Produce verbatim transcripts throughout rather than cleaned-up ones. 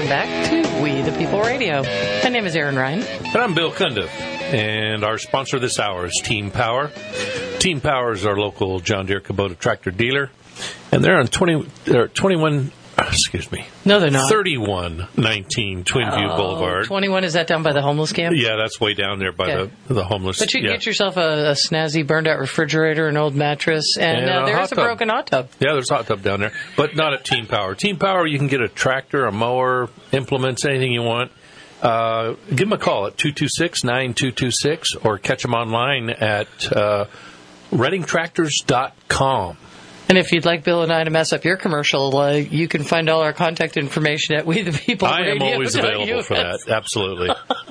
welcome back to We the People Radio. My name is Erin Ryan. And I'm Bill Cundiff. And our sponsor this hour is Team Power. Team Power is our local John Deere Kubota tractor dealer. And they're on twenty, they're twenty-one, excuse me. No, they're not. thirty-one nineteen Twinview oh, Boulevard. twenty-one, is that down by the homeless camp? Yeah, that's way down there by okay. the, the homeless. But you can yeah. get yourself a, a snazzy burned-out refrigerator, an old mattress, and, and uh, there's a tub. broken hot tub. Yeah, there's a hot tub down there, but not at Team Power. Team Power, you can get a tractor, a mower, implements, anything you want. Uh, give them a call at two two six, nine two two six or catch them online at uh, redding tractors dot com. And if you'd like Bill and I to mess up your commercial, uh, you can find all our contact information at We the People I Radio. am always available for that. Absolutely.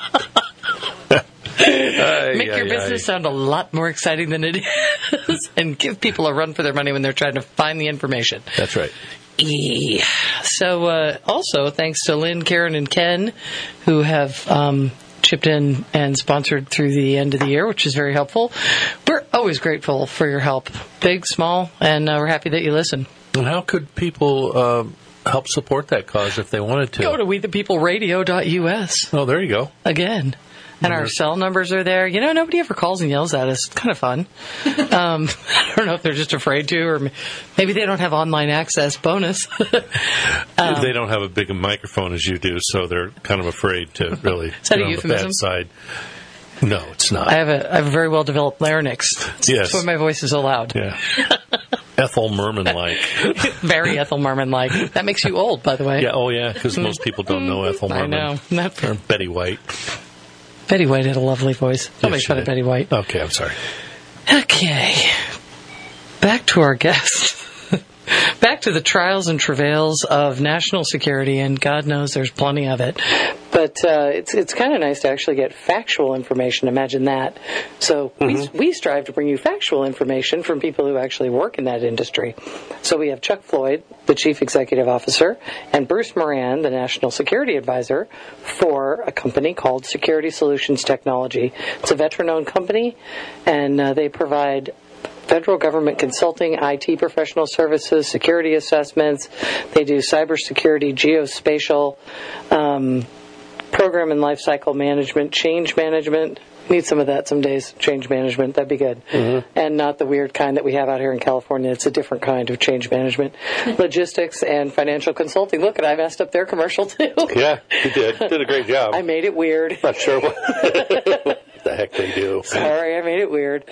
Make your business sound a lot more exciting than it is, and give people a run for their money when they're trying to find the information. That's right. Yeah. So, uh, also, thanks to Lynn, Karen, and Ken, who have um, chipped in and sponsored through the end of the year, which is very helpful. We're always grateful for your help, big, small, and uh, we're happy that you listen. And how could people uh, help support that cause if they wanted to? Go to we the people radio dot U S. Oh, there you go. Again. And our cell numbers are there. You know, nobody ever calls and yells at us. It's kind of fun. Um, I don't know if they're just afraid to, or maybe they don't have online access. Bonus. um, they don't have a big microphone as you do, so they're kind of afraid to really is that get a on euphemism? the bad side. No, it's not. I have a, I have a very well-developed larynx. Yes. That's why my voice is so loud. Yeah. Ethel Merman-like. Very Ethel Merman-like. That makes you old, by the way. Yeah. Oh, yeah, because most people don't know Ethel Merman. I know. Not or Betty White. Betty White had a lovely voice. Don't yes, make fun did. of Betty White. Okay, I'm sorry. Okay. Back to our guest. Back to the trials and travails of national security, and God knows there's plenty of it. But uh, it's it's kind of nice to actually get factual information. Imagine that. So mm-hmm. we we strive to bring you factual information from people who actually work in that industry. So we have Chuck Floyd, the Chief Executive Officer, and Bruce Moran, the National Security Advisor for a company called Security Solutions Technology. It's a veteran-owned company, and uh, they provide federal government consulting, I T professional services, security assessments. They do cybersecurity, geospatial, um, program and lifecycle management, change management. Need some of that some days, change management. That'd be good. Mm-hmm. And not the weird kind that we have out here in California. It's a different kind of change management. Logistics and financial consulting. Look, and I messed up their commercial, too. Yeah, you did. You did a great job. I made it weird. Not sure what the heck they do. Sorry, I made it weird.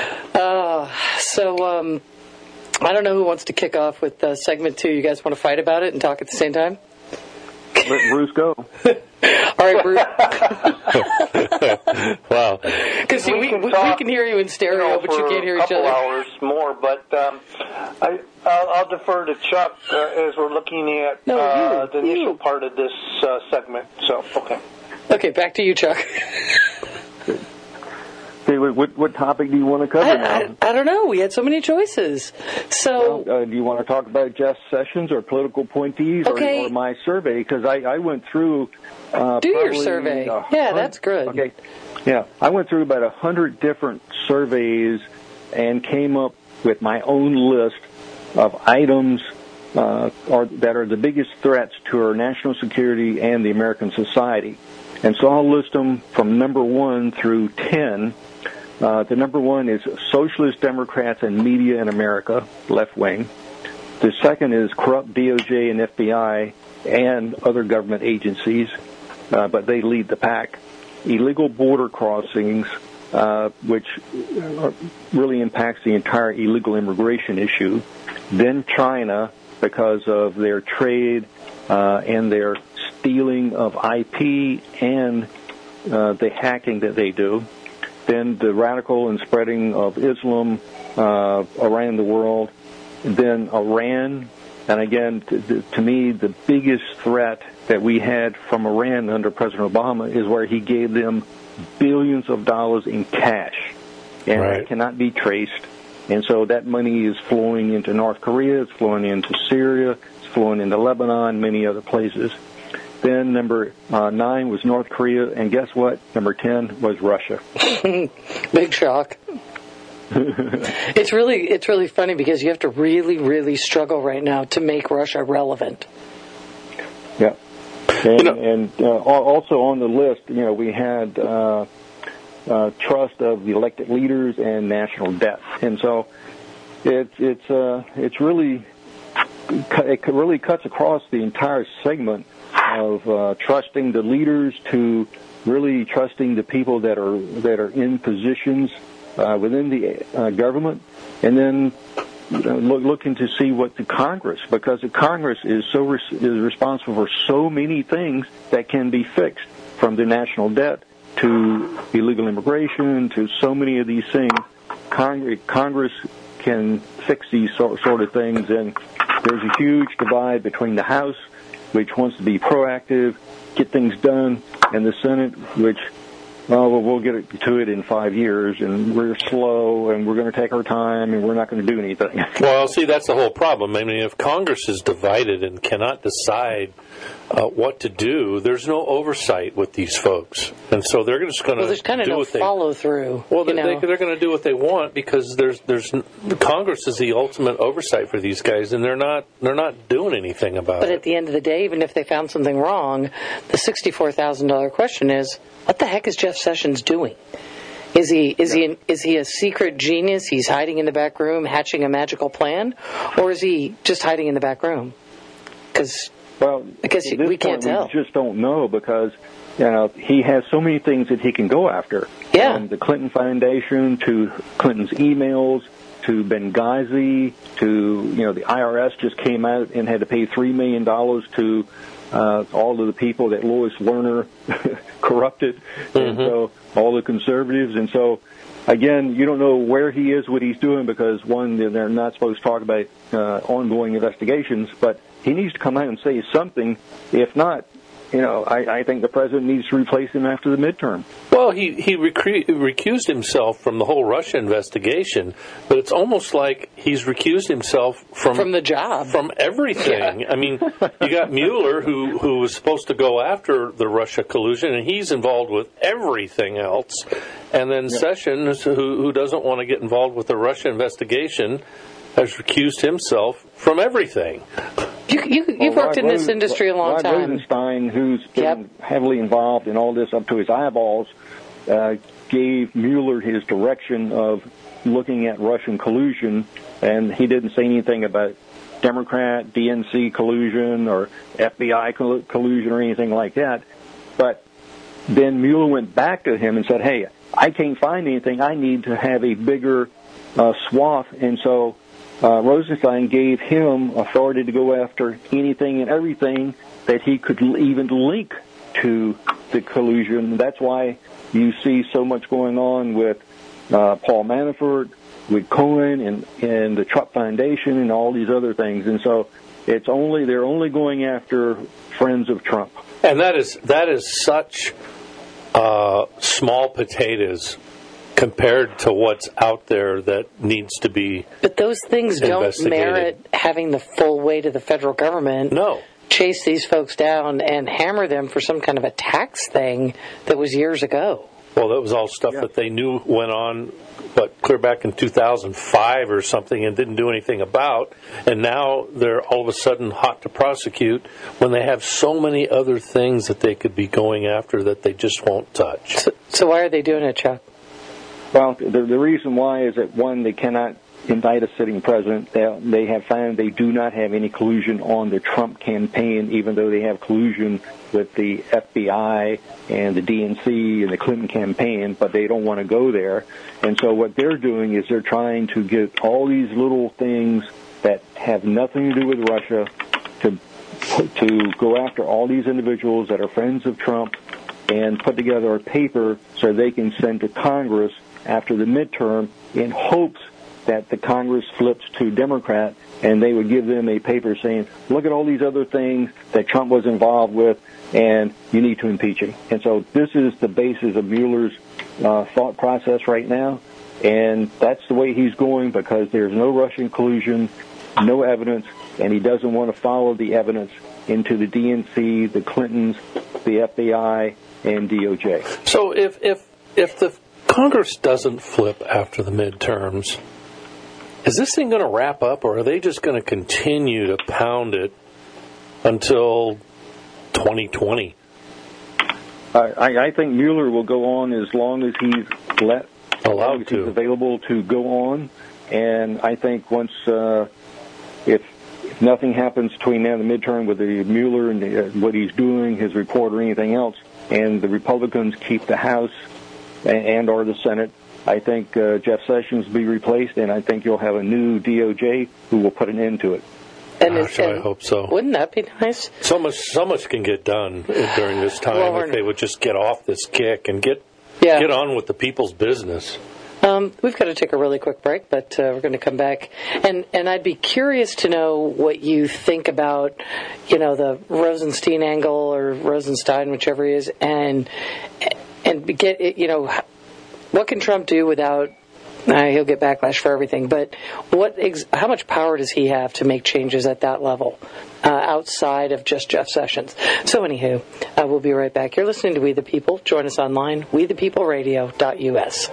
Uh, so, um, I don't know who wants to kick off with uh, segment two. You guys want to fight about it and talk at the same time? Let Bruce go. All right, Bruce. Wow. Because we, we, we, we can hear you in stereo, you know, but you can't hear each other. For a couple hours more, but um, I, I'll, I'll defer to Chuck uh, as we're looking at no, uh, you, the initial you. part of this uh, segment. So, okay. Okay, back to you, Chuck. Okay, what, what topic do you want to cover I, now? I, I don't know. We had so many choices. So, well, uh, do you want to talk about Jeff Sessions or political appointees okay. or, or my survey? Because I, I went through. Uh, do probably, your survey. Uh, yeah, that's good. Okay. Yeah, I went through about a hundred different surveys and came up with my own list of items uh, are, that are the biggest threats to our national security and the American society. And so I'll list them from number one through ten. Uh, the number one is socialist Democrats and media in America, left wing. The second is corrupt D O J and F B I and other government agencies, uh, but they lead the pack. Illegal border crossings, uh, which really impacts the entire illegal immigration issue. Then China, because of their trade uh, and their stealing of I P and uh, the hacking that they do. Then the radical and spreading of Islam uh, around the world. Then Iran. And again, to, to me, the biggest threat that we had from Iran under President Obama is where he gave them billions of dollars in cash. And right. it cannot be traced. And so that money is flowing into North Korea, it's flowing into Syria, it's flowing into Lebanon, many other places. Then number uh, nine was North Korea, and guess what? Number ten was Russia. Big shock. It's really it's really funny because you have to really, really struggle right now to make Russia relevant. Yeah. And, you know, and uh, also on the list, you know, we had uh, uh, trust of the elected leaders and national debt, and so it's it's uh, it's really it really cuts across the entire segment of uh, trusting the leaders to really trusting the people that are that are in positions uh, within the uh, government, and then you know, look, looking to see what the Congress, because the Congress is so res- is responsible for so many things that can be fixed, from the national debt to illegal immigration to so many of these things. Cong- Congress can fix these sort, sort of things, and there's a huge divide between the House, which wants to be proactive, get things done, and the Senate, which, oh, well, we'll get to it in five years, and we're slow, and we're going to take our time, and we're not going to do anything. Well, see, that's the whole problem. I mean, if Congress is divided and cannot decide uh, what to do, there's no oversight with these folks, and so they're just going to well, there's kind of do no what they follow through. Well, you they, know? they're going to do what they want, because there's there's Congress is the ultimate oversight for these guys, and they're not they're not doing anything about But it. at the end of the day, even if they found something wrong, the sixty-four thousand dollars question is, what the heck is Jeff Sessions doing? Is he is he is he a secret genius? He's hiding in the back room, hatching a magical plan, or is he just hiding in the back room? Because well, I guess at this we can't point, tell. We just don't know, because you know he has so many things that he can go after. Yeah. From the Clinton Foundation to Clinton's emails to Benghazi to you know the I R S just came out and had to pay three million dollars to uh, all of the people that Lois Lerner corrupted, mm-hmm. and so all the conservatives, and so. Again, you don't know where he is, what he's doing, because, one, they're not supposed to talk about uh, ongoing investigations, but he needs to come out and say something. If not, you know, I, I think the president needs to replace him after the midterm. Well, he, he recre- recused himself from the whole Russia investigation, but it's almost like he's recused himself from... From the job. From everything. Yeah. I mean, you got Mueller, who, who was supposed to go after the Russia collusion, and he's involved with everything else. And then yeah. Sessions, who, who doesn't want to get involved with the Russia investigation, has recused himself from everything. You, you, you've well, worked Rod in this Rosen, industry a long Rod time. Rosenstein, who's been yep. heavily involved in all this up to his eyeballs, uh, gave Mueller his direction of looking at Russian collusion, and he didn't say anything about Democrat, D N C collusion or F B I collusion or anything like that. But then Mueller went back to him and said, hey, I can't find anything. I need to have a bigger uh, swath. And so uh, Rosenstein gave him authority to go after anything and everything that he could even link to the collusion. That's why you see so much going on with uh, Paul Manafort, with Cohen, and, and the Trump Foundation, and all these other things. And so it's only they're only going after friends of Trump. And that is that is such uh, small potatoes compared to what's out there that needs to be. But those things don't merit having the full weight of the federal government. No. Chase these folks down and hammer them for some kind of a tax thing that was years ago. Well, that was all stuff yeah. that they knew went on, but clear back in two thousand five or something, and didn't do anything about. And now they're all of a sudden hot to prosecute when they have so many other things that they could be going after that they just won't touch. So, so why are they doing it, Chuck? Well, the, the reason why is that, one, they cannot indict a sitting president. They, they have found they do not have any collusion on the Trump campaign, even though they have collusion with the F B I and the D N C and the Clinton campaign, but they don't want to go there. And so what they're doing is they're trying to get all these little things that have nothing to do with Russia to to go after all these individuals that are friends of Trump and put together a paper so they can send to Congress after the midterm in hopes that the Congress flips to Democrat, and they would give them a paper saying, look at all these other things that Trump was involved with, and you need to impeach him. And so this is the basis of Mueller's uh, thought process right now, and that's the way he's going, because there's no Russian collusion, no evidence, and he doesn't want to follow the evidence into the D N C, the Clintons, the F B I, and D O J. So if if if the Congress doesn't flip after the midterms, is this thing going to wrap up, or are they just going to continue to pound it until twenty twenty? I, I think Mueller will go on as long as he's let, allowed as to, he's available to go on. And I think once, uh, if, if nothing happens between now and the midterm with the Mueller and the, uh, what he's doing, his report or anything else, and the Republicans keep the House and, and or the Senate, I think uh, Jeff Sessions will be replaced, and I think you'll have a new D O J who will put an end to it. And Gosh, I hope so. Wouldn't that be nice? So much, so much can get done during this time well, if they would just get off this kick and get yeah. get on with the people's business. Um, we've got to take a really quick break, but uh, we're going to come back. And, and I'd be curious to know what you think about, you know, the Rosenstein angle or Rosenstein, whichever he is, and and get, you know, what can Trump do without, uh, he'll get backlash for everything, but what ex- how much power does he have to make changes at that level uh, outside of just Jeff Sessions? So anywho, uh, we'll be right back. You're listening to We the People. Join us online, we the people radio dot U S.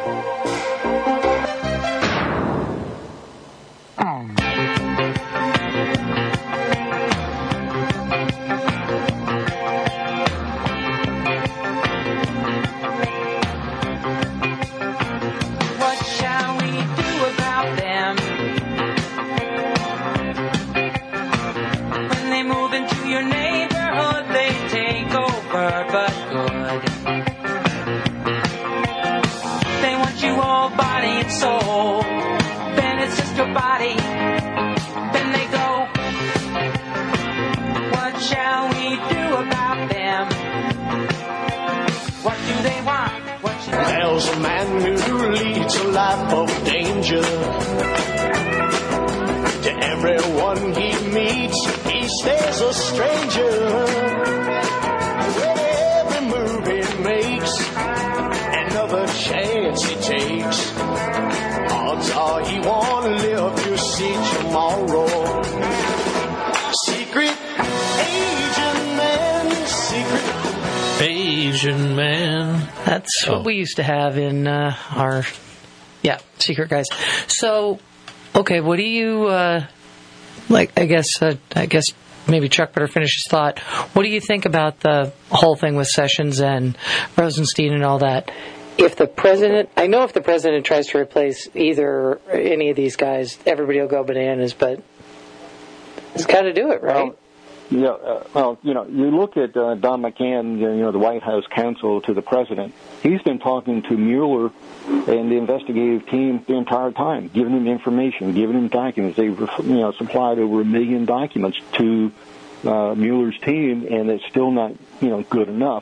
There's a man who leads a life of danger. To everyone he meets, he stays a stranger. With every move he makes, another chance he takes. Odds are he won't live to see tomorrow. Secret agent man, secret Asian man. That's oh. what we used to have in uh, our, yeah, secret guys. So, okay, what do you, uh, like, I guess, uh, I guess maybe Chuck better finish his thought. What do you think about the whole thing with Sessions and Rosenstein and all that? If the president, I know if the president tries to replace either any of these guys, everybody will go bananas, but he's got to do it, right? Well, Yeah, uh, well, you know, you look at uh, Don McGahn, you know, the White House counsel to the president. He's been talking to Mueller and the investigative team the entire time, giving him information, giving him documents. They've, you know, supplied over a million documents to uh, Mueller's team, and it's still not, you know, good enough.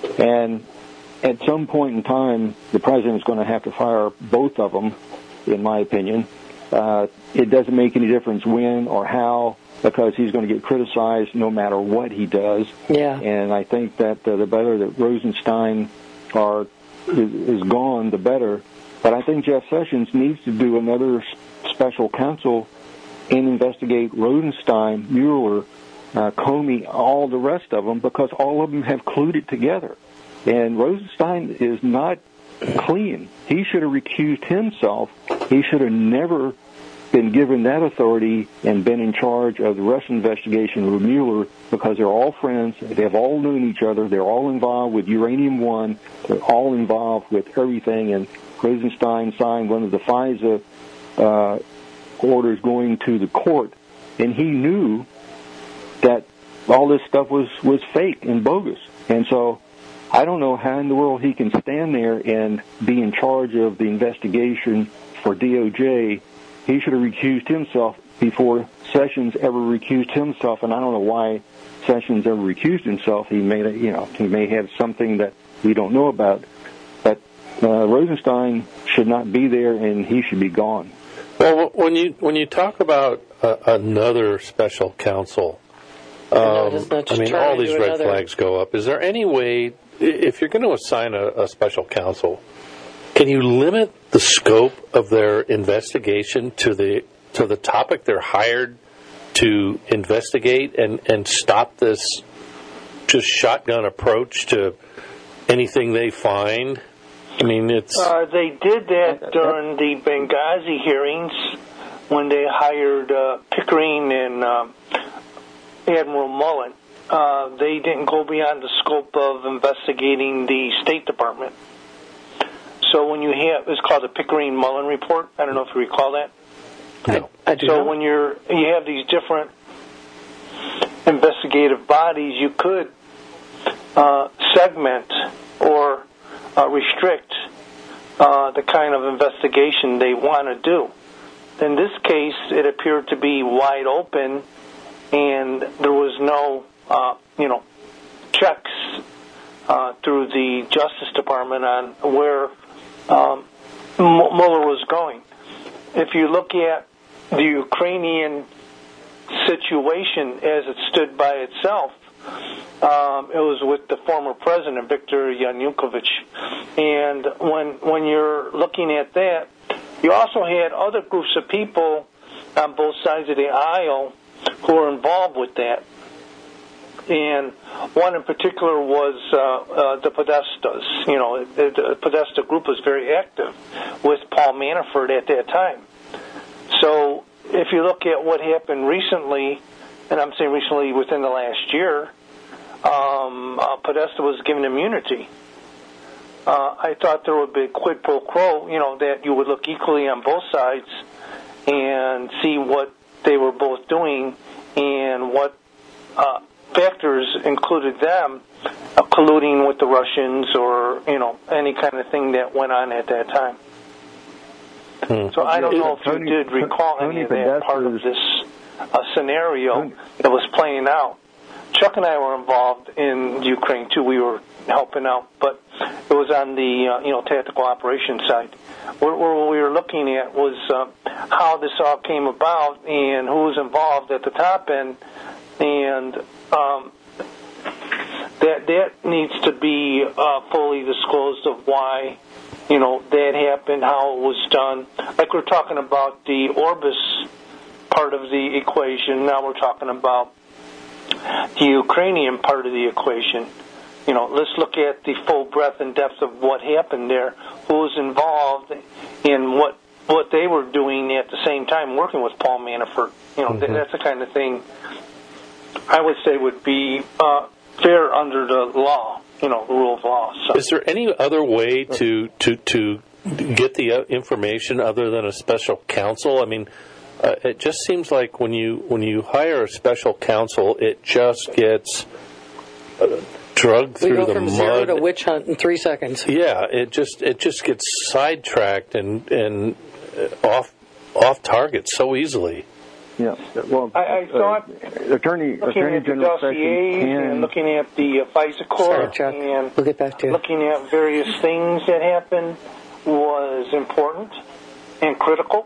And at some point in time, the president's going to have to fire both of them, in my opinion. Uh, it doesn't make any difference when or how, because he's going to get criticized no matter what he does. Yeah. And I think that uh, the better that Rosenstein are is, is gone, the better. But I think Jeff Sessions needs to do another special counsel and investigate Rosenstein, Mueller, uh, Comey, all the rest of them, because all of them have clued it together. And Rosenstein is not clean. He should have recused himself. He should have never been given that authority and been in charge of the Russian investigation with Mueller, because they're all friends. They've all known each other. They're all involved with Uranium One. They're all involved with everything. And Rosenstein signed one of the FISA uh, orders going to the court, and he knew that all this stuff was, was fake and bogus. And so I don't know how in the world he can stand there and be in charge of the investigation for D O J. He should have recused himself before Sessions ever recused himself, and I don't know why Sessions ever recused himself. He may, you know, he may have something that we don't know about. But uh, Rosenstein should not be there, and he should be gone. Well, when you when you talk about uh, another special counsel, um, I mean, all these red another. flags go up. Is there any way, if you're going to assign a, a special counsel, can you limit the scope of their investigation to the to the topic they're hired to investigate, and, and stop this just shotgun approach to anything they find? I mean, it's... Uh, they did that during the Benghazi hearings when they hired uh, Pickering and uh, Admiral Mullen. uh, they didn't go beyond the scope of investigating the State Department. So when you have, it's called the Pickering-Mullen report. I don't know if you recall that. No, I, I do So not. when you're you have these different investigative bodies, you could uh, segment or uh, restrict uh, the kind of investigation they want to do. In this case, it appeared to be wide open, and there was no, uh, you know, checks uh, through the Justice Department on where um, Mueller was going. If you look at the Ukrainian situation as it stood by itself, um, it was with the former president, Viktor Yanukovych. And when when you're looking at that, you also had other groups of people on both sides of the aisle who were involved with that. And one in particular was uh, uh, the Podestas. You know, the, the Podesta group was very active with Paul Manafort at that time. So if you look at what happened recently, and I'm saying recently within the last year, um, uh, Podesta was given immunity. Uh, I thought there would be a quid pro quo, you know, that you would look equally on both sides and see what they were both doing and what uh, factors included them uh, colluding with the Russians or, you know, any kind of thing that went on at that time. Hmm. So I don't know if Tony, you did recall Tony any of that part of this uh, scenario Tony. that was playing out. Chuck and I were involved in Ukraine too. We were helping out, but it was on the uh, you know tactical operations side. Where, where what we were looking at was uh, how this all came about and who was involved at the top end, and um, that that needs to be uh, fully disclosed of why you know that happened, how it was done. Like we're talking about the Orbis part of the equation. Now we're talking about the Ukrainian part of the equation. You know, let's look at the full breadth and depth of what happened there, who was involved in what what they were doing at the same time, working with Paul Manafort. You know, mm-hmm. that's the kind of thing I would say would be uh, fair under the law, you know, the rule of law. So. Is there any other way to, to, to get the information other than a special counsel? I mean, Uh, it just seems like when you when you hire a special counsel, it just gets uh, drugged we through go the from mud. Zero to witch hunt in three seconds. Yeah, it just it just gets sidetracked and and off off target so easily. Yeah, well, I, I thought uh, Attorney looking Attorney at the General dossiers Sessions can and looking at the uh, FISA court Sorry, Chuck. and We'll get back to you. looking at various things that happened was important and critical.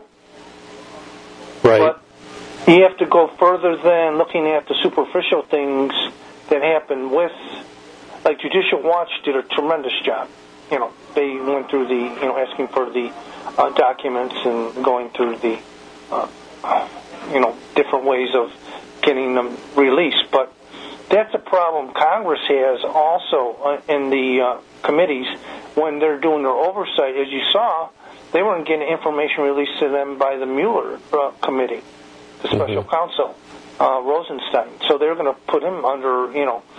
Right. But you have to go further than looking at the superficial things that happened with, like Judicial Watch did a tremendous job. You know, they went through the, you know, asking for the uh, documents and going through the, uh, you know, different ways of getting them released. But that's a problem Congress has also uh, in the uh, committees when they're doing their oversight. As you saw, they weren't getting information released to them by the Mueller uh, committee, the special mm-hmm. counsel, uh, Rosenstein. So they're going to put him under, you know,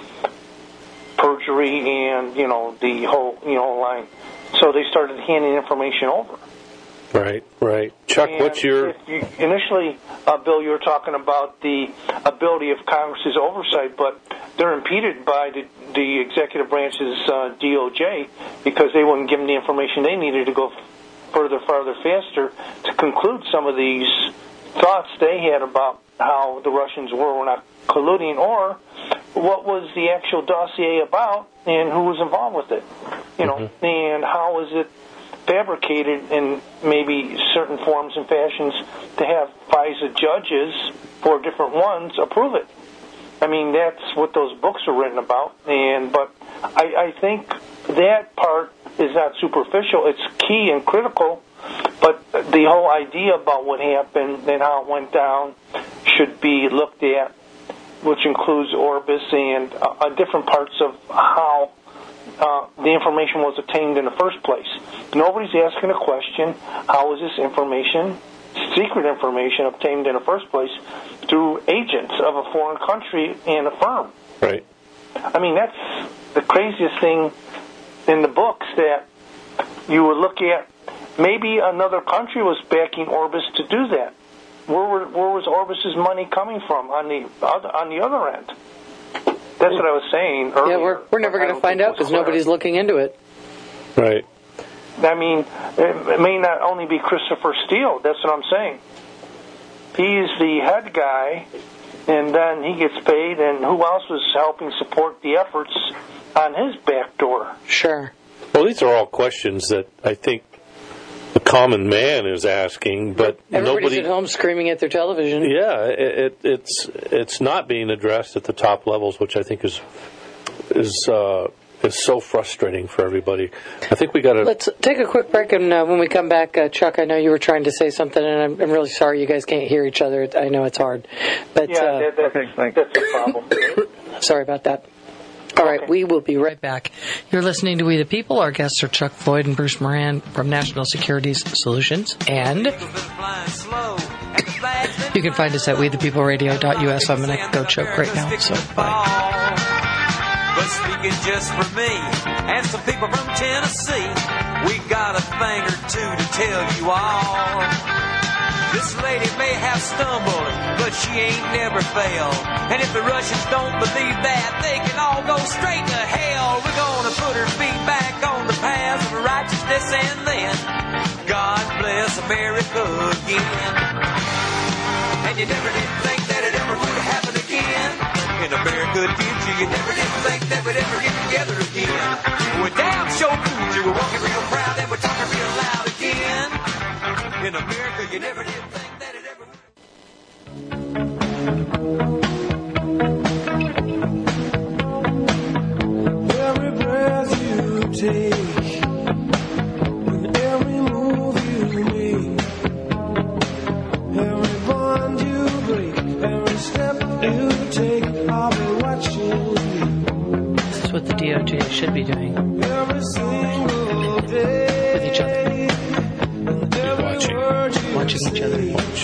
perjury and, you know, the whole, you know, line. So they started handing information over. Right, right. Chuck, and what's your... You, initially, uh, Bill, you were talking about the ability of Congress's oversight, but they're impeded by the, the executive branch's uh, D O J because they wouldn't give them the information they needed to go further, farther, faster to conclude some of these thoughts they had about how the Russians were or not colluding, or what was the actual dossier about and who was involved with it, you know, mm-hmm. and how was it fabricated in maybe certain forms and fashions to have FISA judges, four different ones, approve it. I mean, that's what those books are written about, and but I, I think that part is not superficial. It's key and critical, but the whole idea about what happened and how it went down should be looked at, which includes Orbis and uh, different parts of how uh, the information was obtained in the first place. Nobody's asking a question, how was this information secret information obtained in the first place through agents of a foreign country and a firm. Right. I mean, that's the craziest thing in the books, that you would look at. Maybe another country was backing Orbis to do that. Where, were, where was Orbis's money coming from on the other, on the other end? That's what I was saying earlier. Yeah, we're, we're never going to find out because nobody's looking into it. Right. I mean, it may not only be Christopher Steele. That's what I'm saying. He's the head guy, and then he gets paid, and who else was helping support the efforts on his back door? Sure. Well, these are all questions that I think the common man is asking, but everybody's nobody at home screaming at their television. Yeah, it, it, it's it's not being addressed at the top levels, which I think is is uh, is so frustrating for everybody. I think we got to let's take a quick break, and uh, when we come back, uh, Chuck, I know you were trying to say something, and I'm, I'm really sorry you guys can't hear each other. I know it's hard, but yeah, uh, that, that, okay, thanks. that's a problem. Sorry about that. All right, we will be right back. You're listening to We the People. Our guests are Chuck Floyd and Bruce Moran from National Securities Solutions. And you can find us at we the people radio dot u s. I'm going to go choke right now, so bye. But speaking just for me and some people from Tennessee, we got a thing or two to tell you all. This lady may have stumbled, but she ain't never failed. And if the Russians don't believe that, they can all go straight to hell. We're gonna put her feet back on the path of righteousness, and then God bless America again. And you never did think that it ever would happen again. In America, did you? You never did think that we'd ever get together again. We're damn sure proved you. We're walking real proud and we're talking real loud again. In America, you never did think that it ever would. Every breath you take, and every move you make, every bond you break, every step you take, I'll be watching you. This is what the D O J should be doing Every single day. with each other. Watching each other.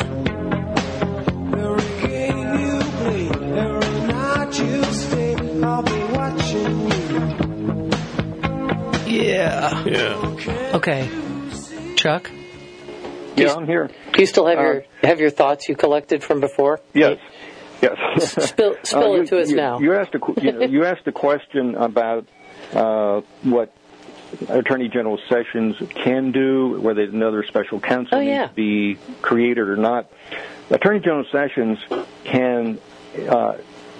Every game you play, every night you stay, I'll be watching you. Yeah. yeah. Okay. Chuck? Yeah, I'm here. Do you still have Uh, your have your thoughts you collected from before? Yes. Yes. Spill, spill Uh, it to you, us you, now. You asked a qu- you, know, you asked a question about uh, what Attorney General Sessions can do, whether another special counsel Oh, yeah. needs to be created or not. Attorney General Sessions can uh,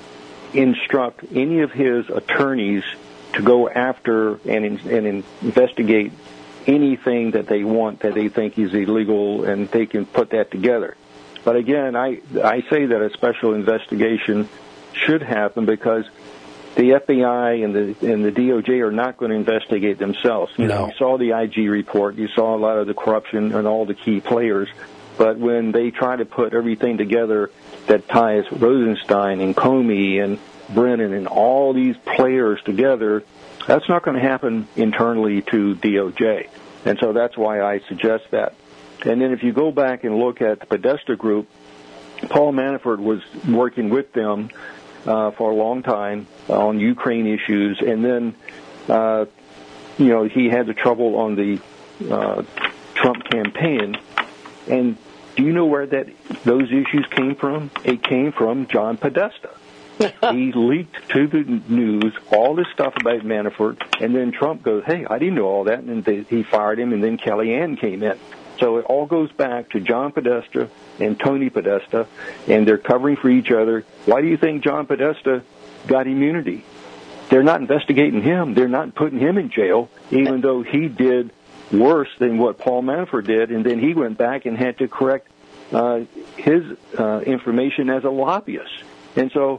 instruct any of his attorneys to go after and, in, and investigate anything that they want that they think is illegal, and they can put that together. But again, I I say that a special investigation should happen because the F B I and the and the D O J are not going to investigate themselves. You know, No. you saw the I G report, you saw a lot of the corruption and all the key players, but when they try to put everything together that ties Rosenstein and Comey and Brennan and all these players together, that's not going to happen internally to D O J. And so that's why I suggest that. And then if you go back and look at the Podesta Group, Paul Manafort was working with them uh, for a long time on Ukraine issues, and then, uh, you know, he had the trouble on the uh, Trump campaign. And do you know where that those issues came from? It came from John Podesta. He leaked to the news all this stuff about Manafort, and then Trump goes, hey, I didn't know all that, and they, he fired him, and then Kellyanne came in. So it all goes back to John Podesta and Tony Podesta, and they're covering for each other. Why do you think John Podesta got immunity? They're not investigating him. They're not putting him in jail, even though he did worse than what Paul Manafort did, and then he went back and had to correct uh, his uh, information as a lobbyist. And so,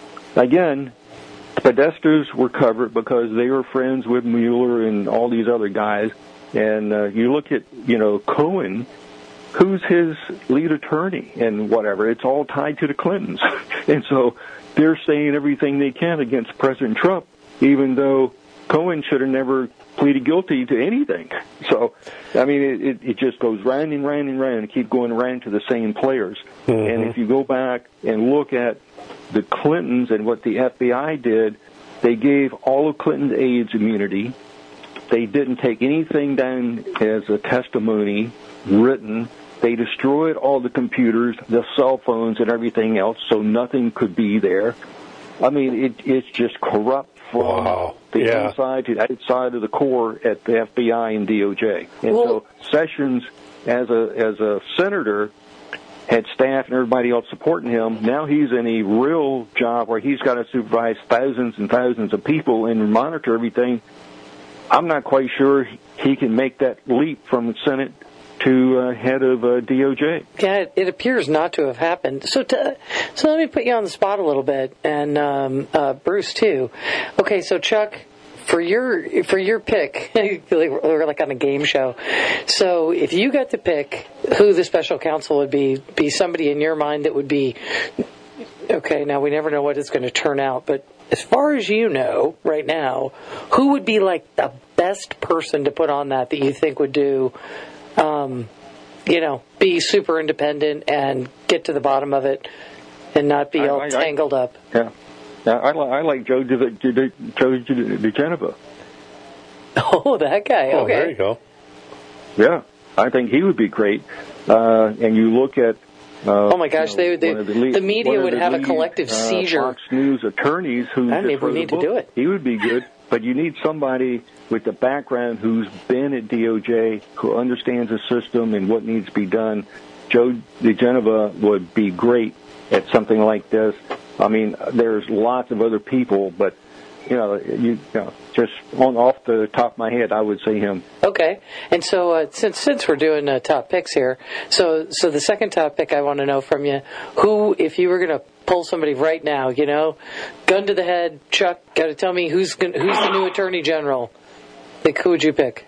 again, Podestas were covered because they were friends with Mueller and all these other guys. And uh, you look at, you know, Cohen, who's his lead attorney and whatever. It's all tied to the Clintons. And so they're saying everything they can against President Trump, even though Cohen should have never pleaded guilty to anything. So, I mean, it, it, it just goes round and round and round and keep going around to the same players. Mm-hmm. And if you go back and look at the Clintons and what the F B I did, they gave all of Clinton's aides immunity. They didn't take anything down as a testimony written. They destroyed all the computers, the cell phones, and everything else, so nothing could be there. I mean, it, it's just corrupt from wow. the yeah. inside to the outside of the core at the F B I and D O J. And well, so Sessions, as a as a senator, had staff and everybody else supporting him. Now he's in a real job where he's got to supervise thousands and thousands of people and monitor everything. I'm not quite sure he can make that leap from the Senate to uh, head of uh, D O J. Yeah, it, it appears not to have happened. So, to, so let me put you on the spot a little bit, and um, uh, Bruce too. Okay, so Chuck, for your for your pick, we're like on a game show. So, if you got to pick who the special counsel would be, be somebody in your mind that would be okay. Now we never know what it's going to turn out, but as far as you know right now, who would be like the best person to put on that that you think would do? Um, you know, be super independent and get to the bottom of it and not be all I, I, tangled up. Yeah. yeah I, I like Joe De, De, De, Joe DeGeneva. Oh, that guy. Oh, okay. there you go. Yeah. I think he would be great. Uh, and you look at... Uh, oh, my gosh. you know, they, they, the, lead, the media would the have lead, a collective uh, seizure. Fox News attorneys who... I maybe we need book, to do it. He would be good. But you need somebody with the background who's been at D O J, who understands the system and what needs to be done. Joe DeGeneva would be great at something like this. I mean, there's lots of other people, but, you know, you, you know just on off the top of my head, I would say him. Okay. And so uh, since since we're doing uh, top picks here, so so the second top pick I want to know from you, who, if you were going to pull somebody right now, you know, gun to the head, Chuck, got to tell me who's gonna, who's the new Attorney General. Like, who would you pick?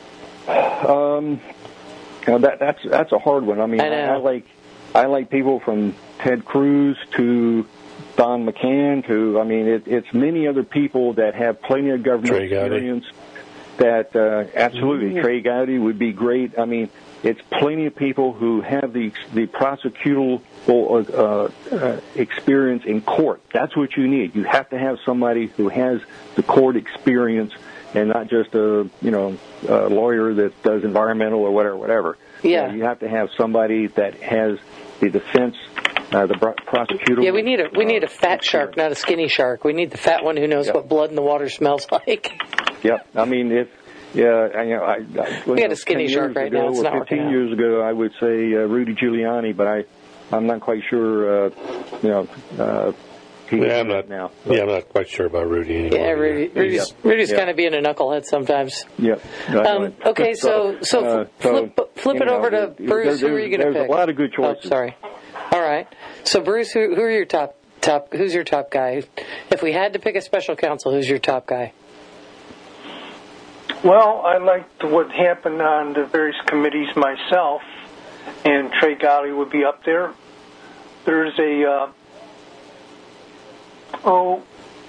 Um, you know, that that's that's a hard one. I mean, I, know. I, I like I like people from Ted Cruz to Don McCann to, I mean, it, it's many other people that have plenty of government Trey experience. That uh, absolutely, mm-hmm. Trey Gowdy would be great. I mean, it's plenty of people who have the the prosecutable uh, uh, experience in court. That's what you need. You have to have somebody who has the court experience and not just a you know a lawyer that does environmental or whatever, whatever. Yeah. You know, you have to have somebody that has the defense, uh, the prosecutor. Yeah, we need a we need a fat shark, not a skinny shark. We need the fat one who knows yep. what blood in the water smells like. Yep. I mean, if yeah, I, you know, I, I we got a skinny shark right ago, now. It's or not fifteen working years out. ago, I would say uh, Rudy Giuliani, but I, I'm not quite sure. Uh, you know, uh, he's yeah, I'm not now. But. Yeah, I'm not quite sure about Rudy anymore. Yeah, Rudy, Rudy's, yeah. Rudy's yeah. kind of being a knucklehead sometimes. Yep. Um, okay, so so, uh, flip so, flip it know, over to Bruce. There, who are you going to pick? There's a lot of good choices. Oh, sorry. All right. So Bruce, who, who are your top top? Who's your top guy? If we had to pick a special counsel, who's your top guy? Well, I liked what happened on the various committees myself, and Trey Gowdy would be up there. There's a, uh, oh...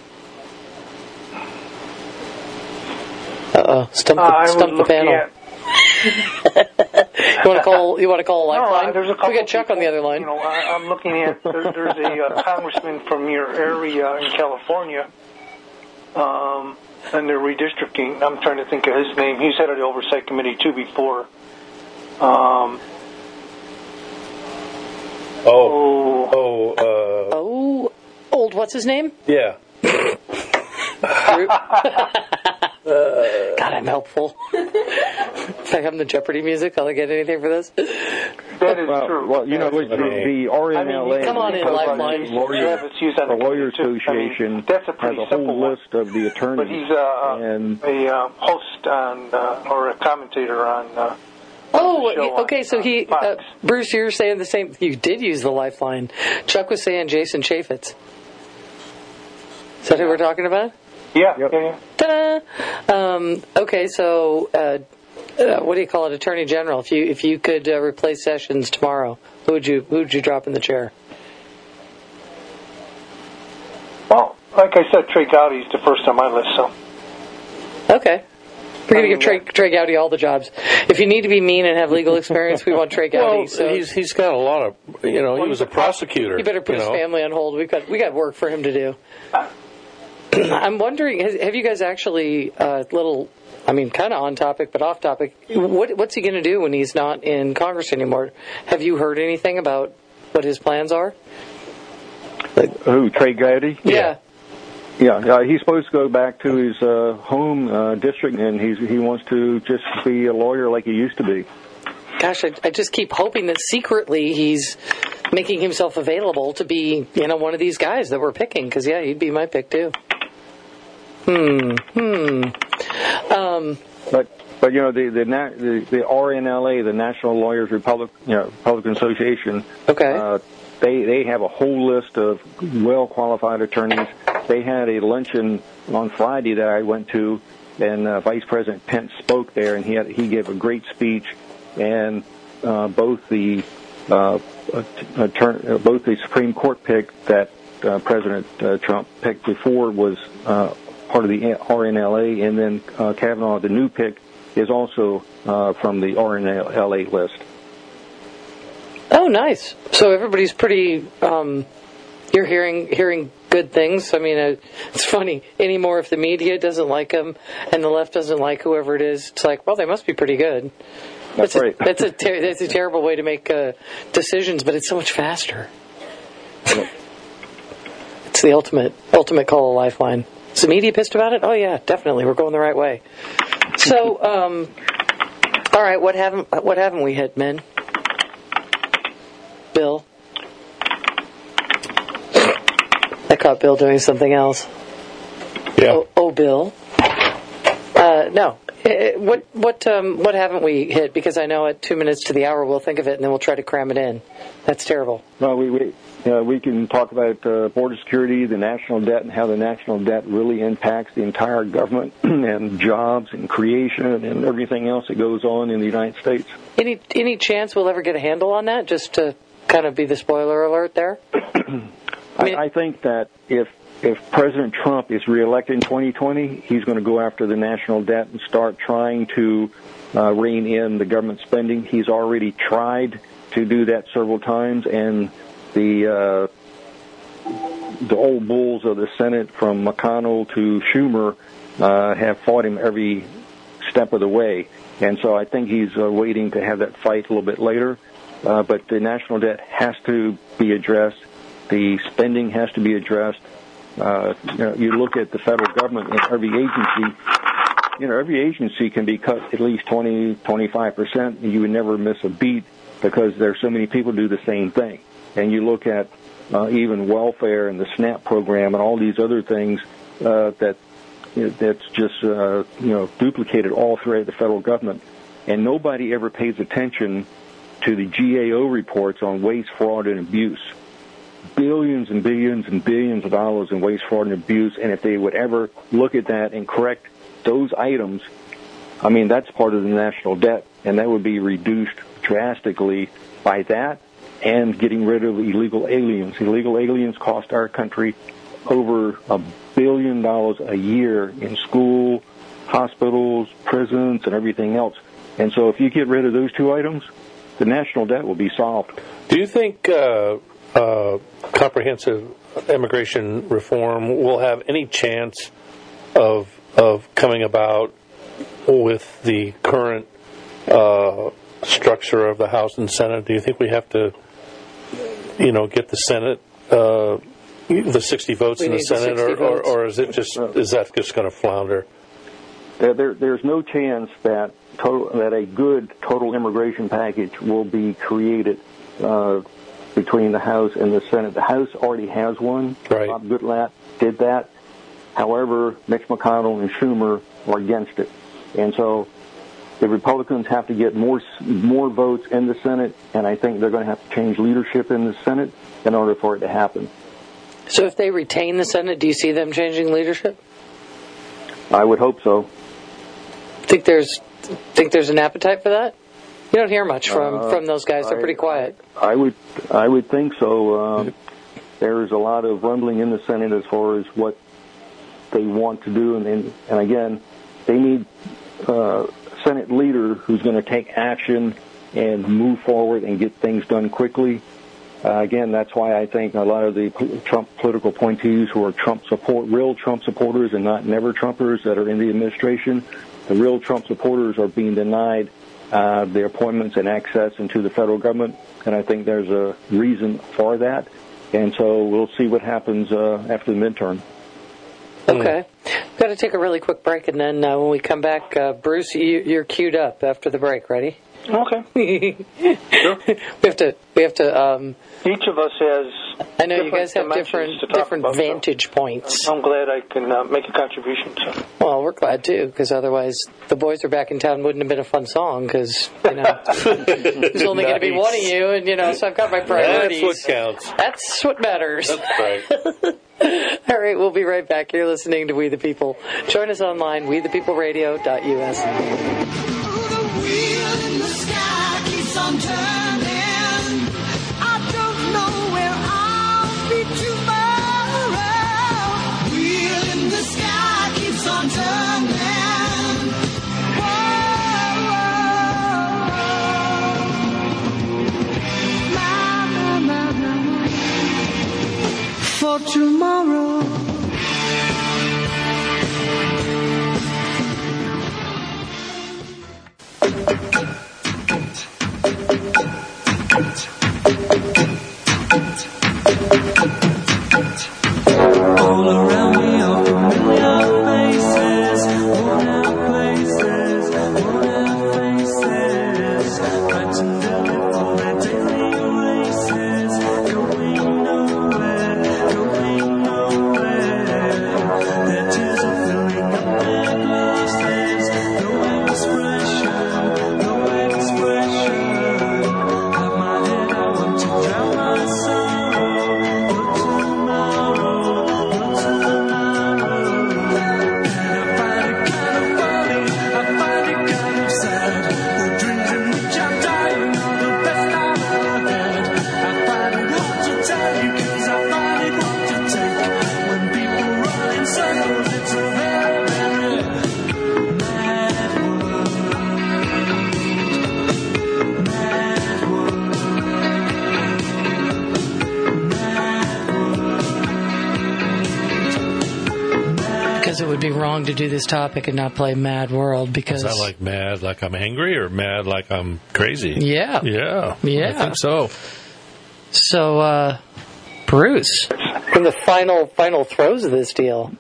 Uh-oh, stump the, uh, stump the panel. At, you want to call? You want to call a lifeline? No, there's a couple we got Chuck people, on the other line. You know, I, I'm looking at there, there's a uh, congressman from your area in California, um, and they're redistricting. I'm trying to think of his name. He's head of the oversight committee too before. Um, oh, oh, uh, oh, old. What's his name? Yeah. Uh, God, I'm helpful. If I have the Jeopardy music, I'll get anything for this. That is well, true. Well, you know, the, the R M L A, I mean, come on in, Lifeline. The Lawyer Association, I mean, that's a pretty has a simple whole one. list of the attorneys. But he's uh, and, a uh, host on, uh, or a commentator on. Uh, oh, okay. On, so he, uh, Fox. Bruce, you're saying the same. You did use the Lifeline. Chuck was saying Jason Chaffetz. Is that who we're talking about? Yeah, yep. yeah, yeah. Ta-da! Um, okay, so uh, uh, what do you call it, Attorney General? If you if you could uh, replace Sessions tomorrow, who would you who would you drop in the chair? Well, like I said, Trey Gowdy's the first on my list. So. Okay. We're going to I mean, give Trey, Trey Gowdy all the jobs. If you need to be mean and have legal experience, we want Trey Gowdy. Well, so he's he's got a lot of, you know, he was a prosecutor. you better put you his know. family on hold. We've got we got work for him to do. I'm wondering, has, have you guys actually uh, little? I mean, kind of on topic, but off topic. What what's he going to do when he's not in Congress anymore? Have you heard anything about what his plans are? Who, Trey Gowdy? Yeah. Yeah, uh, he's supposed to go back to his uh, home uh, district, and he's, he wants to just be a lawyer like he used to be. Gosh, I, I just keep hoping that secretly he's making himself available to be, you know, one of these guys that we're picking. Because yeah, he'd be my pick too. Hmm. Hmm. Um. But but you know the the the, the R N L A, the National Lawyers Republic, you know, Republican Association. Okay. Uh, they they have a whole list of well qualified attorneys. They had a luncheon on Friday that I went to, and uh, Vice President Pence spoke there, and he had, he gave a great speech, and uh, both the uh, attorney, both the Supreme Court pick that uh, President uh, Trump picked before was uh, part of the R N L A, and then uh, Kavanaugh, the new pick, is also uh, from the R N L A list. Oh, nice. So everybody's pretty. Um, you're hearing hearing good things. I mean, uh, it's funny anymore if the media doesn't like them and the left doesn't like whoever it is. It's like, well, they must be pretty good. That's, that's right. A, that's a ter- that's a terrible way to make uh, decisions, but it's so much faster. It's the ultimate ultimate call a lifeline. Is the media pissed about it? Oh yeah, definitely. We're going the right way. So, um, all right, what haven't what haven't we hit, men? Bill. I caught Bill doing something else. Yeah. Oh, oh Bill. Uh, no. Uh, What what um, what haven't we hit? Because I know at two minutes to the hour we'll think of it and then we'll try to cram it in. That's terrible. Well, we we, uh, we can talk about uh, border security, the national debt, and how the national debt really impacts the entire government and jobs and creation and everything else that goes on in the United States. Any any chance we'll ever get a handle on that? Just to kind of be the spoiler alert there. I, mean, I, I think that if if President Trump is reelected in twenty twenty, he's going to go after the national debt and start trying to uh, rein in the government spending. He's already tried to do that several times, and the uh, the old bulls of the Senate, from McConnell to Schumer, uh, have fought him every step of the way. And so I think he's uh, waiting to have that fight a little bit later. Uh, but the national debt has to be addressed. The spending has to be addressed. Uh, you know, you look at the federal government and every agency, you know, every agency can be cut at least twenty, twenty-five percent, and you would never miss a beat because there's so many people do the same thing. And you look at uh, even welfare and the SNAP program and all these other things uh, that you know, that's just uh, you know duplicated all throughout the federal government, and nobody ever pays attention to the G A O reports on waste, fraud, and abuse. Billions and billions and billions of dollars in waste, fraud, and abuse, and if they would ever look at that and correct those items, I mean, that's part of the national debt, and that would be reduced drastically by that and getting rid of illegal aliens. Illegal aliens cost our country over a billion dollars a year in school, hospitals, prisons, and everything else. And so if you get rid of those two items, the national debt will be solved. Do you think uh, uh, comprehensive immigration reform will have any chance of of coming about with the current uh, structure of the House and Senate? Do you think we have to, you know, get the Senate, uh, the sixty votes we in the Senate, the or, or, votes. or is it just is that just going to flounder? There, there, there's no chance that total, that a good total immigration package will be created uh, between the House and the Senate. The House already has one. Right. Bob Goodlatte did that. However, Mitch McConnell and Schumer are against it, and so the Republicans have to get more more votes in the Senate, and I think they're going to have to change leadership in the Senate in order for it to happen. So if they retain the Senate, do you see them changing leadership? I would hope so. Think there's think there's an appetite for that? You don't hear much from, uh, from those guys. They're I, pretty quiet. I, I would I would think so. Um, there's a lot of rumbling in the Senate as far as what they want to do, and and, and again, they need uh, Senate leader who's going to take action and move forward and get things done quickly. Uh, again, that's why I think a lot of the Trump political appointees who are Trump support, real Trump supporters and not never Trumpers that are in the administration, the real Trump supporters are being denied uh, their appointments and access into the federal government. And I think there's a reason for that. And so we'll see what happens uh, after the midterm. Okay. We've got to take a really quick break, and then uh, when we come back, uh, Bruce, you, you're queued up after the break. Ready? Okay. Sure. We have to. We have to. Um, Each of us has. I know you guys have different different about, vantage so points. I'm glad I can uh, make a contribution. So. Well, we're glad too, because otherwise, "The Boys Are Back in Town" wouldn't have been a fun song, because you know there's only going to be one of you, and you know, so I've got my priorities. That's what counts. That's what matters. That's right. All right, we'll be right back. You're listening to We the People. Join us online, we the people radio dot U S. The wheel in the sky keeps on turning. I don't know where I'll be tomorrow. Wheel in the sky keeps on turning. Whoa, my, my, my, my. For tomorrow. All around me are familiar faces, worn out places, worn out faces, fighting daily for their daily races, going nowhere, going nowhere. Their tears are filling up their glasses, no expression, no expression. Out my head I want to drown my sorrow, but tomorrow. It would be wrong to do this topic and not play Mad World, because... Is that like mad like I'm angry, or mad like I'm crazy? Yeah. Yeah. Yeah. I think so. So, uh, Bruce, in the final final throes of this deal,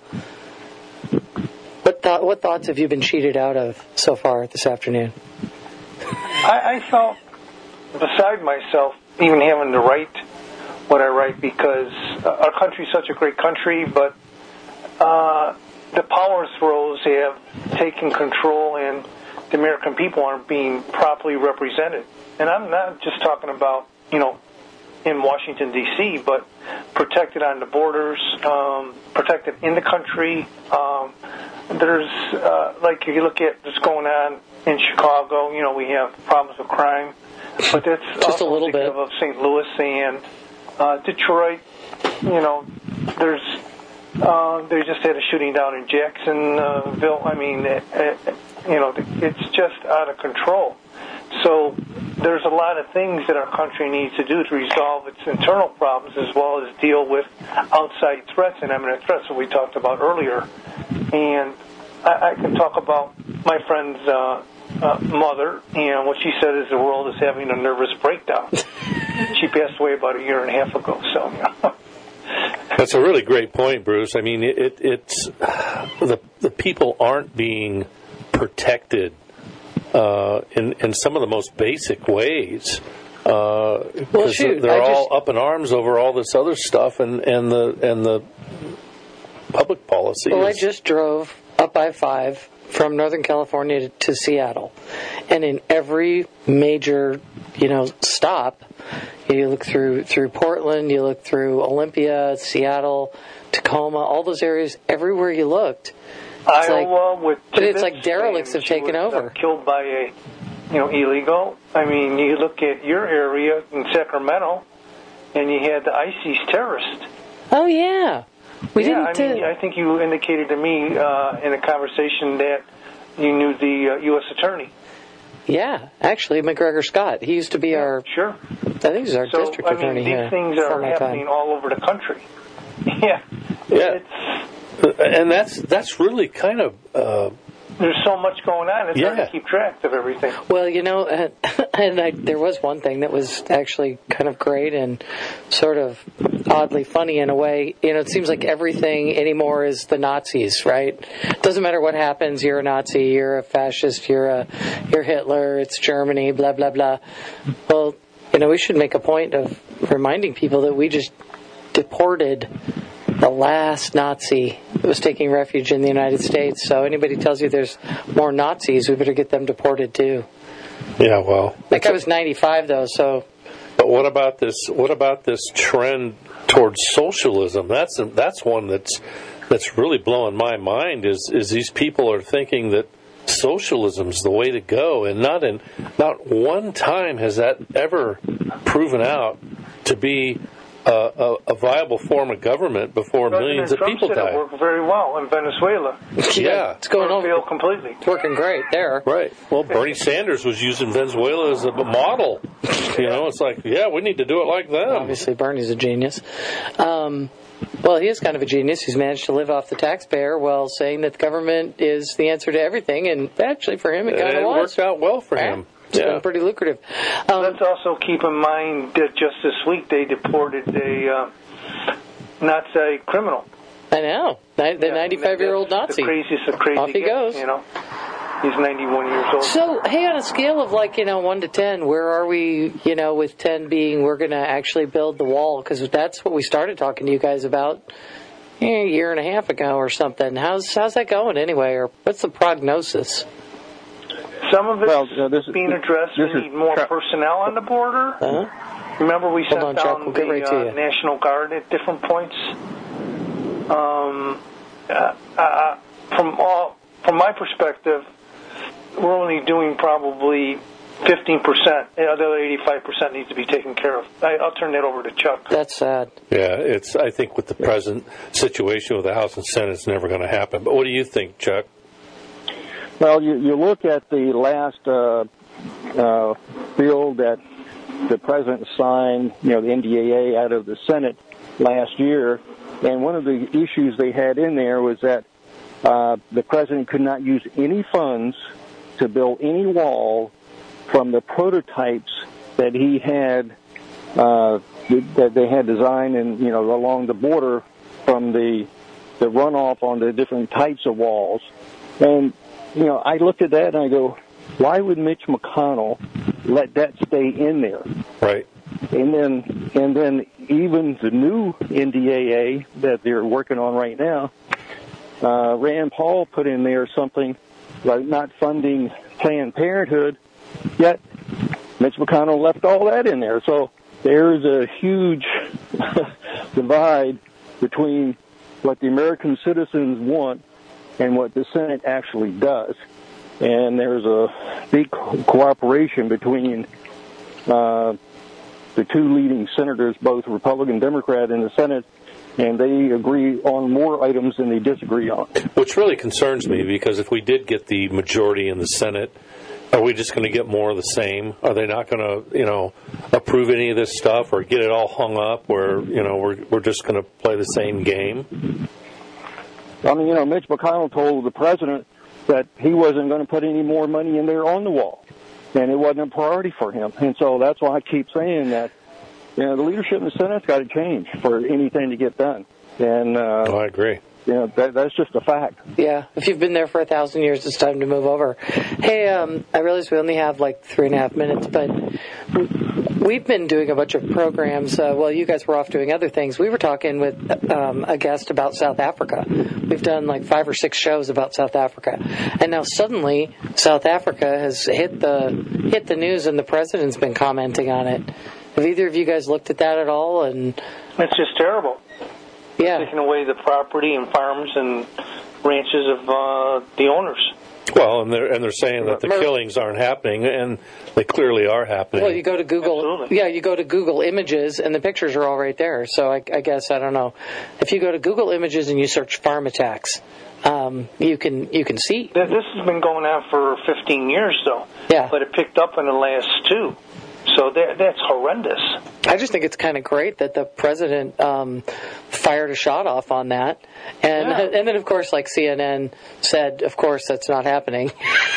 what th- what thoughts have you been cheated out of so far this afternoon? I, I felt beside myself even having to write what I write, because our country is such a great country, but uh, the power throws have taken control, and the American people aren't being properly represented. And I'm not just talking about, you know, in Washington, D C, but protected on the borders, um, protected in the country. Um, there's, uh, like, if you look at what's going on in Chicago, you know, we have problems with crime, but that's just also a little bit of Saint Louis and uh, Detroit. You know, there's uh, they just had a shooting down in Jacksonville. I mean, it, it, you know, it's just out of control. So there's a lot of things that our country needs to do to resolve its internal problems, as well as deal with outside threats and imminent threats that we talked about earlier. And I, I can talk about my friend's uh, uh, mother, and what she said is the world is having a nervous breakdown. She passed away about a year and a half ago. So, you know. That's a really great point, Bruce. I mean, it, it's the the people aren't being protected uh, in in some of the most basic ways. Uh, well, shoot, they're I all just, up in arms over all this other stuff, and, and the and the public policy. Well, is, I just drove up I five from Northern California to, to Seattle, and in every major, you know, stop, you look through through Portland, you look through Olympia, Seattle, Tacoma, all those areas. Everywhere you looked, it's Iowa like, with but it's like derelicts have taken was, over. Uh, killed by a, you know, illegal. I mean, you look at your area in Sacramento, and you had the ISIS terrorist. Oh yeah. We yeah, didn't. I mean, uh, I think you indicated to me uh, in a conversation that you knew the uh, U S attorney. yeah, actually, McGregor Scott. He used to be our. Sure. I think he's our So, district I mean, attorney these here. things for are my happening time. all over the country. Yeah. Yeah. It's, And that's that's really kind of uh, there's so much going on. It's hard Yeah. to keep track of everything. Well, you know, uh, and I, there was one thing that was actually kind of great and sort of oddly funny in a way. You know, it seems like everything anymore is the Nazis, right? Doesn't matter what happens, you're a Nazi, you're a fascist, you're a you're Hitler, it's Germany, blah blah blah. Well, you know, we should make a point of reminding people that we just deported the last Nazi that was taking refuge in the United States. So anybody tells you there's more Nazis, we better get them deported too. yeah. Well, That guy was ninety-five though, so but what about this? What about this trend towards socialism? That's that's one that's that's really blowing my mind. Is is these people are thinking that socialism's the way to go, and not in not one time has that ever proven out to be a, a, a viable form of government before President millions of Trump people said it die. worked very well in Venezuela. Yeah. it's going Or on. failed completely. It's working great there. Right. Well, Bernie Sanders was using Venezuela as a model. You know, it's like, yeah, we need to do it like them. Obviously, Bernie's a genius. Um, well, he is kind of a genius who's managed to live off the taxpayer while saying that the government is the answer to everything. And actually, for him, it kind It of was. worked out well for Yeah. him. It's Yeah. been pretty lucrative. Um, Let's also keep in mind that just this week they deported a uh, Nazi criminal. I know. Ni- The Yeah, ninety-five-year-old that's Nazi. The craziest of crazy Off he gets, goes. You know, he's ninety-one years old. So, hey, on a scale of like, you know, one to ten, where are we, you know, with ten being we're going to actually build the wall? Because that's what we started talking to you guys about eh, a year and a half ago or something. How's how's that going anyway? Or what's the prognosis? Some of it's Well, uh, this is- being addressed. this We is need more tra- personnel on the border. Huh? Remember, we Hold sent on, Chuck, down we'll get the right to uh, you. National Guard at different points. Um, uh, uh, from all, from my perspective, we're only doing probably fifteen percent. The other eighty-five percent needs to be taken care of. I, I'll turn that over to Chuck. That's sad. Yeah, it's. I think with the present situation with the House and Senate, it's never going to happen. But what do you think, Chuck? Well, you, you look at the last uh, uh, bill that the president signed, you know, the N D A A out of the Senate last year, and one of the issues they had in there was that uh, the president could not use any funds to build any wall from the prototypes that he had, uh, that they had designed, and you know, along the border from the the runoff on the different types of walls, and you know, I looked at that and I go, why would Mitch McConnell let that stay in there? Right. And then, and then even the new N D A A that they're working on right now, uh, Rand Paul put in there something like not funding Planned Parenthood, yet Mitch McConnell left all that in there. So there's a huge divide between what the American citizens want and what the Senate actually does. And there's a big co- cooperation between uh, the two leading senators, both Republican and Democrat in the Senate, and they agree on more items than they disagree on. Which really concerns me, because if we did get the majority in the Senate, are we just going to get more of the same? Are they not going to, you know, approve any of this stuff or get it all hung up where, you know, we're we're just going to play the same game? I mean, you know, Mitch McConnell told the president that he wasn't going to put any more money in there on the wall, and it wasn't a priority for him. And so that's why I keep saying that, you know, the leadership in the Senate's got to change for anything to get done. And, uh, Oh, I agree. you know, that, that's just a fact. Yeah, if you've been there for a thousand years, it's time to move over. Hey, um, I realize we only have like three and a half minutes, but we've been doing a bunch of programs. Uh, well, you guys were off doing other things. We were talking with um, a guest about South Africa. We've done like five or six shows about South Africa, and now suddenly South Africa has hit the hit the news, and the president's been commenting on it. Have either of you guys looked at that at all? And It's just terrible. yeah, Taking away the property and farms and ranches of uh, the owners. Well, and they're and they're saying that the Mur- killings aren't happening, and they clearly are happening. Well, you go to Google, Absolutely. yeah, you go to Google Images, and the pictures are all right there. So I, I guess I don't know if you go to Google Images and you search farm attacks, um, you can you can see. Th- This has been going on for fifteen years, though. Yeah. But it picked up in the last two. So that, that's horrendous. I just think it's kind of great that the president um, fired a shot off on that, and Yeah. and then of course, like C N N said, of course that's not happening.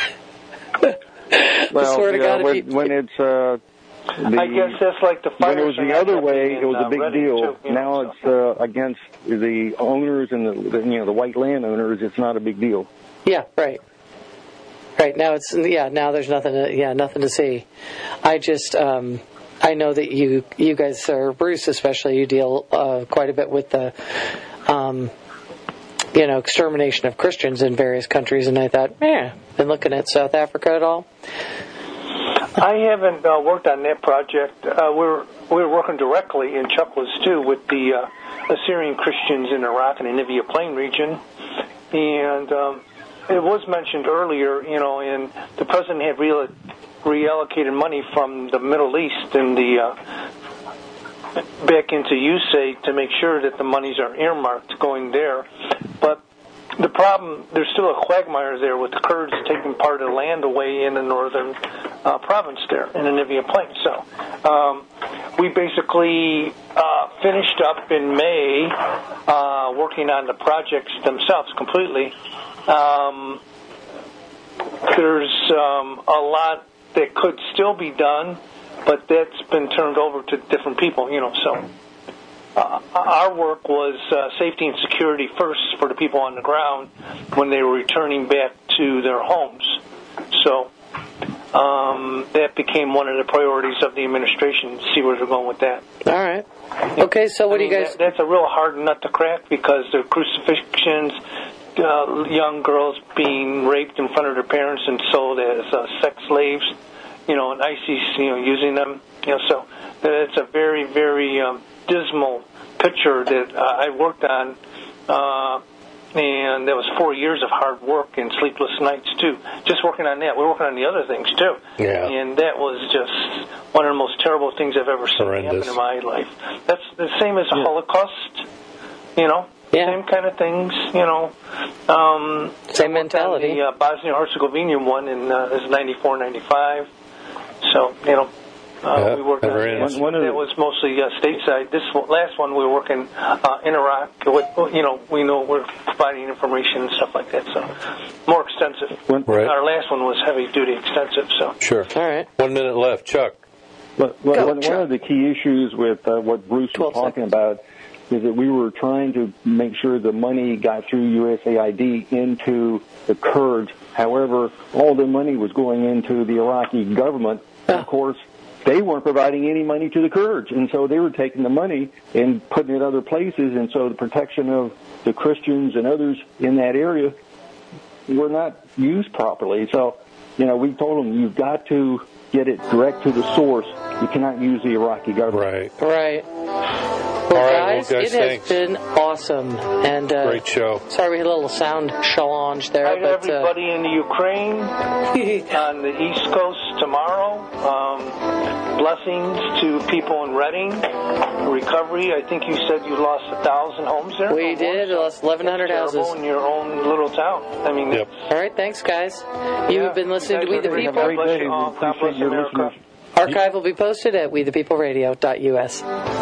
Well, swear to yeah, God, if when, you- when it's uh, the, I guess that's like the fire. when it was the other way, it was a big deal. Now it's uh, against the owners and the, the you know the white landowners. It's not a big deal. Yeah, right. Right now it's yeah now there's nothing to, yeah nothing to see. I just um, I know that you you guys are Bruce especially you deal uh, quite a bit with the um, you know extermination of Christians in various countries, and I thought, yeah, been looking at South Africa at all? I haven't uh, worked on that project. Uh, we're we're working directly in Chuck was too with the uh, Assyrian Christians in Iraq and the Nivea Plain region, and. Um, It was mentioned earlier, you know, and the president had real, reallocated money from the Middle East and the uh, back into U S A I D to make sure that the monies are earmarked going there. But the problem, there's still a quagmire there with the Kurds taking part of the land away in the northern uh, province there in the Nivea Plain. So um, we basically uh, finished up in May uh, working on the projects themselves completely. Um, there's um, a lot that could still be done, but that's been turned over to different people, you know. So uh, our work was uh, safety and security first for the people on the ground when they were returning back to their homes. So um, that became one of the priorities of the administration, to see where they're going with that. All right. Okay, so what I do you mean, guys? That, that's a real hard nut to crack because the crucifixions, uh, young girls being raped in front of their parents and sold as uh, sex slaves, you know, and ISIS, you know, using them, you know, so it's a very, very um, dismal picture that uh, I worked on, uh, and that was four years of hard work and sleepless nights too. Just working on that, we're working on the other things too, Yeah. and that was just one of the most terrible things I've ever seen Horrendous. happen in my life. That's the same as the Holocaust, you know. Yeah. Same kind of things, you know. Um, Same mentality. The uh, Bosnia-Herzegovina one in uh, is ninety-four, ninety-five. So, you know, uh, Yeah, we worked on never that. ends. One- one of the- That was mostly uh, stateside. This one- last one we were working uh, in Iraq. With, you know, we know we're providing information and stuff like that. So, more extensive. One- Right. Our last one was heavy-duty extensive. So, Sure. All right. One minute left. Chuck. But one, Go, one Chuck. of the key issues with uh, what Bruce was twelve talking seconds. about is that we were trying to make sure the money got through U S A I D into the Kurds. However, all the money was going into the Iraqi government. Yeah. Of course, they weren't providing any money to the Kurds, and so they were taking the money and putting it other places, and so the protection of the Christians and others in that area were not used properly. So, you know, we told them, you've got to get it direct to the source. You cannot use the Iraqi government. Right. Right. Well, All right, guys, well, guys, it has thanks. been awesome. And uh, Great show. sorry we had a little sound challenge there, hi to but uh, everybody in the Ukraine, on the East Coast tomorrow. Um, blessings to people in Reading. Recovery. I think you said you lost a thousand homes there. we did. We lost eleven hundred That's terrible houses. in your own little town. I mean, Yep. All right, thanks, guys. You Yeah, have been listening to you We guys the are great. People. Have a great God bless day. you all. We God bless appreciate your America. listeners. Archive will be posted at we the people radio dot U S.